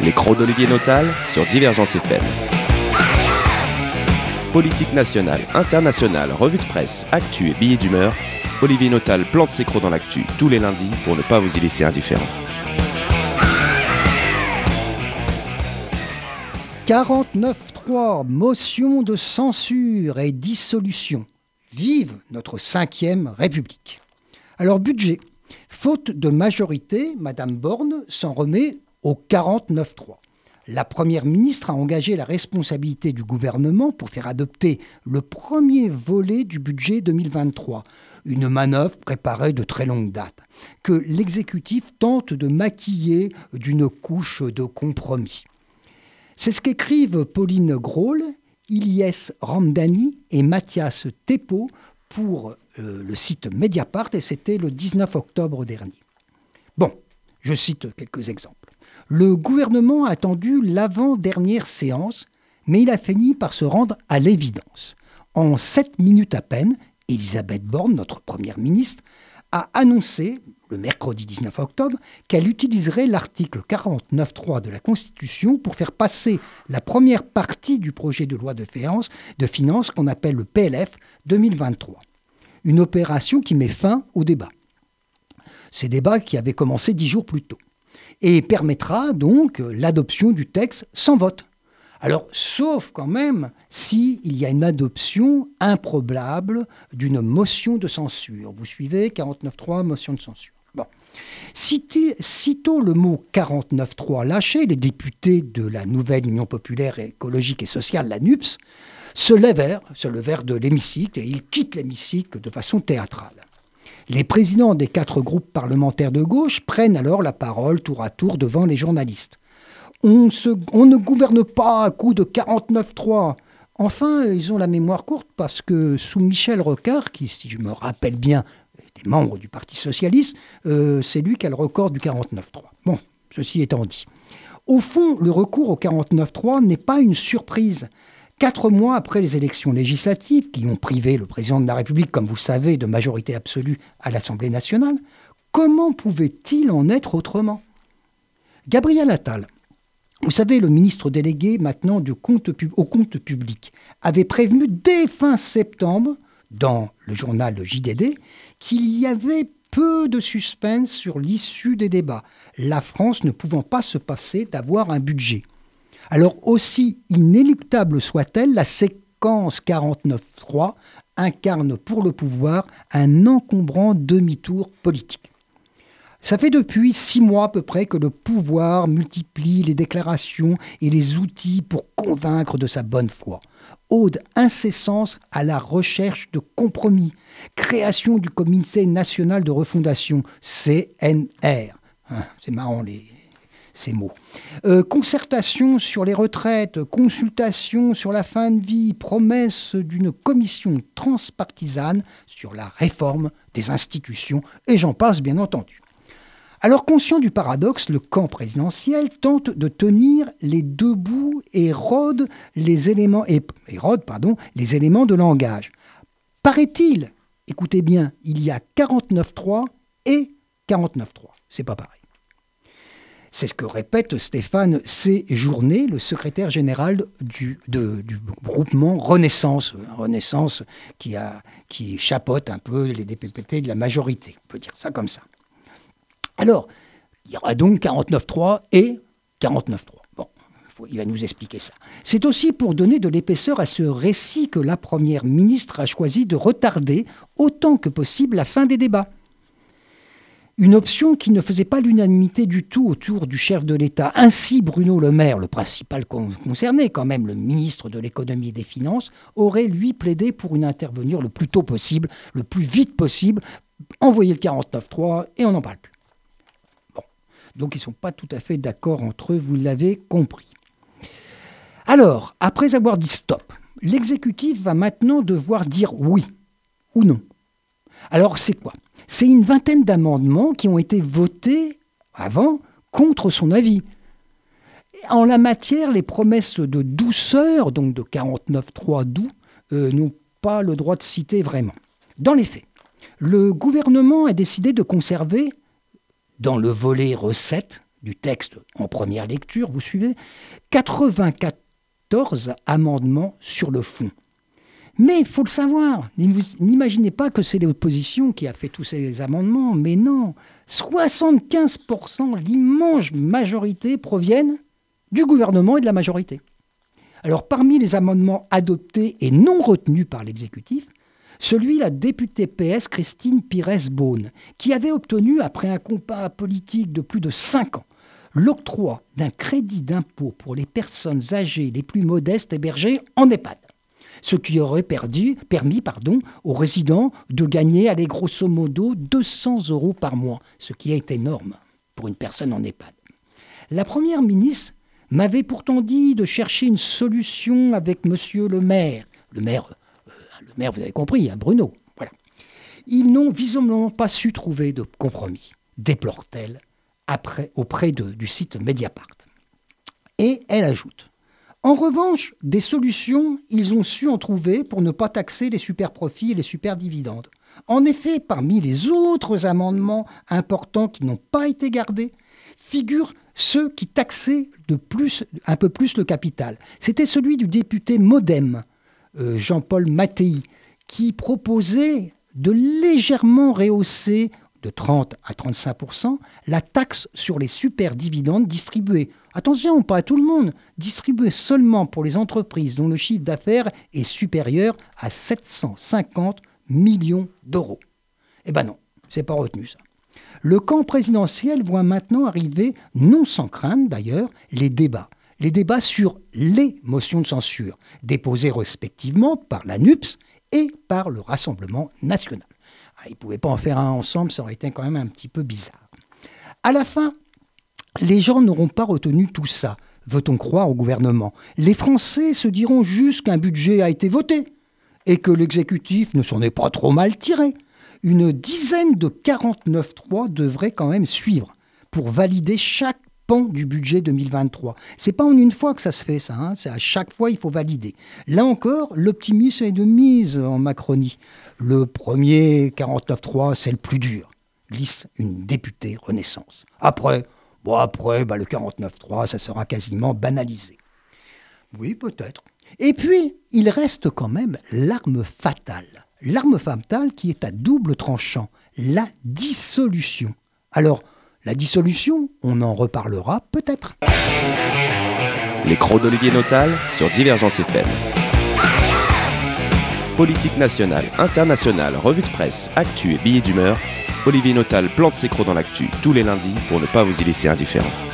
Les crocs d'Olivier Notal sur Divergence FM. Politique nationale, internationale, revue de presse, actu et billets d'humeur, Olivier Notal plante ses crocs dans l'actu tous les lundis pour ne pas vous y laisser indifférent. 49.3, motion de censure et dissolution. Vive notre 5e République. Alors budget, faute de majorité, Madame Borne s'en remet au 49.3. La Première ministre a engagé la responsabilité du gouvernement pour faire adopter le premier volet du budget 2023. Une manœuvre préparée de très longue date, que l'exécutif tente de maquiller d'une couche de compromis. C'est ce qu'écrivent Pauline Grohl, Ilyes Ramdani et Mathias Thépeau pour le site Mediapart, et c'était le 19 octobre dernier. Bon, je cite quelques exemples. Le gouvernement a attendu l'avant-dernière séance, mais il a fini par se rendre à l'évidence. En 7 minutes à peine, Elisabeth Borne, notre première ministre, a annoncé, le mercredi 19 octobre, qu'elle utiliserait l'article 49.3 de la Constitution pour faire passer la première partie du projet de loi de finances qu'on appelle le PLF 2023. Une opération qui met fin au débat. Ces débats qui avaient commencé 10 jours plus tôt. Et permettra donc l'adoption du texte sans vote. Alors, sauf quand même s'il y a une adoption improbable d'une motion de censure. Vous suivez, 49.3, motion de censure. Bon. Sitôt le mot 49.3 lâché, les députés de la nouvelle Union populaire écologique et sociale, la NUPS, se levèrent de l'hémicycle et ils quittent l'hémicycle de façon théâtrale. Les présidents des 4 groupes parlementaires de gauche prennent alors la parole tour à tour devant les journalistes. On ne gouverne pas à coup de 49.3. Enfin, ils ont la mémoire courte parce que sous Michel Rocard, qui, si je me rappelle bien, était membre du Parti socialiste, c'est lui qui a le record du 49.3. Bon, ceci étant dit. Au fond, le recours au 49.3 n'est pas une surprise. 4 mois après les élections législatives, qui ont privé le président de la République, comme vous le savez, de majorité absolue à l'Assemblée nationale, comment pouvait-il en être autrement ? Gabriel Attal, vous savez, le ministre délégué maintenant au compte public, avait prévenu dès fin septembre, dans le journal JDD, qu'il y avait peu de suspense sur l'issue des débats, la France ne pouvant pas se passer d'avoir un budget. Alors aussi inéluctable soit-elle, la séquence 49.3 incarne pour le pouvoir un encombrant demi-tour politique. Ça fait depuis 6 mois à peu près que le pouvoir multiplie les déclarations et les outils pour convaincre de sa bonne foi. Ode incessante à la recherche de compromis. Création du Comité national de refondation, CNR. C'est marrant ces mots. Concertation sur les retraites, consultation sur la fin de vie, promesse d'une commission transpartisane sur la réforme des institutions, et j'en passe bien entendu. Alors, conscient du paradoxe, le camp présidentiel tente de tenir les deux bouts et érode les éléments de langage. Paraît-il, écoutez bien, il y a 49.3 et 49.3. C'est pas pareil. C'est ce que répète Stéphane Séjourné, le secrétaire général du groupement Renaissance. Renaissance qui chapeaute un peu les députés de la majorité. On peut dire ça comme ça. Alors, il y aura donc 49.3 et 49.3. Bon, il va nous expliquer ça. C'est aussi pour donner de l'épaisseur à ce récit que la Première ministre a choisi de retarder autant que possible la fin des débats. Une option qui ne faisait pas l'unanimité du tout autour du chef de l'État. Ainsi, Bruno Le Maire, le principal concerné quand même, le ministre de l'économie et des finances, aurait lui plaidé pour une intervenir le plus tôt possible, le plus vite possible, envoyer le 49.3 et on n'en parle plus. Donc ils ne sont pas tout à fait d'accord entre eux, vous l'avez compris. Alors, après avoir dit stop, l'exécutif va maintenant devoir dire oui ou non. Alors c'est quoi ? C'est une vingtaine d'amendements qui ont été votés avant contre son avis. En la matière, les promesses de douceur, donc de 49.3 doux, n'ont pas le droit de citer vraiment. Dans les faits, le gouvernement a décidé de conserver dans le volet recettes du texte en première lecture, vous suivez, 94 amendements sur le fond. Mais il faut le savoir, n'imaginez pas que c'est l'opposition qui a fait tous ces amendements, mais non, 75%, l'immense majorité proviennent du gouvernement et de la majorité. Alors parmi les amendements adoptés et non retenus par l'exécutif, celui de la députée PS Christine Pires-Beaune, qui avait obtenu, après un combat politique de plus de 5 ans, l'octroi d'un crédit d'impôt pour les personnes âgées les plus modestes hébergées en EHPAD. Ce qui aurait permis aux résidents de gagner, allez, grosso modo, 200 € par mois, ce qui est énorme pour une personne en EHPAD. La première ministre m'avait pourtant dit de chercher une solution avec monsieur le maire. Le maire, vous avez compris, hein, Bruno. Voilà. Ils n'ont visiblement pas su trouver de compromis, déplore-t-elle, auprès du site Mediapart. Et elle ajoute: en revanche, des solutions, ils ont su en trouver pour ne pas taxer les superprofits et les superdividendes. En effet, parmi les autres amendements importants qui n'ont pas été gardés, figurent ceux qui taxaient un peu plus le capital. C'était celui du député MoDem, Jean-Paul Mattei, qui proposait de légèrement rehausser de 30 à 35% la taxe sur les superdividendes distribués. Attention, pas à tout le monde, distribués seulement pour les entreprises dont le chiffre d'affaires est supérieur à 750 millions d'euros. Eh ben non, c'est pas retenu ça. Le camp présidentiel voit maintenant arriver, non sans crainte d'ailleurs, les débats sur les motions de censure, déposées respectivement par la NUPS et par le Rassemblement national. Ils ne pouvaient pas en faire un ensemble, ça aurait été quand même un petit peu bizarre. À la fin, les gens n'auront pas retenu tout ça, veut-on croire au gouvernement. Les Français se diront juste qu'un budget a été voté et que l'exécutif ne s'en est pas trop mal tiré. Une dizaine de 49.3 devraient quand même suivre pour valider chaque pan du budget 2023. C'est pas en une fois que ça se fait, ça. C'est à chaque fois, il faut valider. Là encore, l'optimisme est de mise en Macronie. Le premier 49.3, c'est le plus dur, glisse une députée Renaissance. Après, le 49.3, ça sera quasiment banalisé. Oui, peut-être. Et puis, il reste quand même l'arme fatale. L'arme fatale qui est à double tranchant, la dissolution. Alors, la dissolution, on en reparlera peut-être. Les crocs d'Olivier Notal sur Divergence FM. Politique nationale, internationale, revue de presse, actu et billets d'humeur, Olivier Notal plante ses crocs dans l'actu tous les lundis pour ne pas vous y laisser indifférent.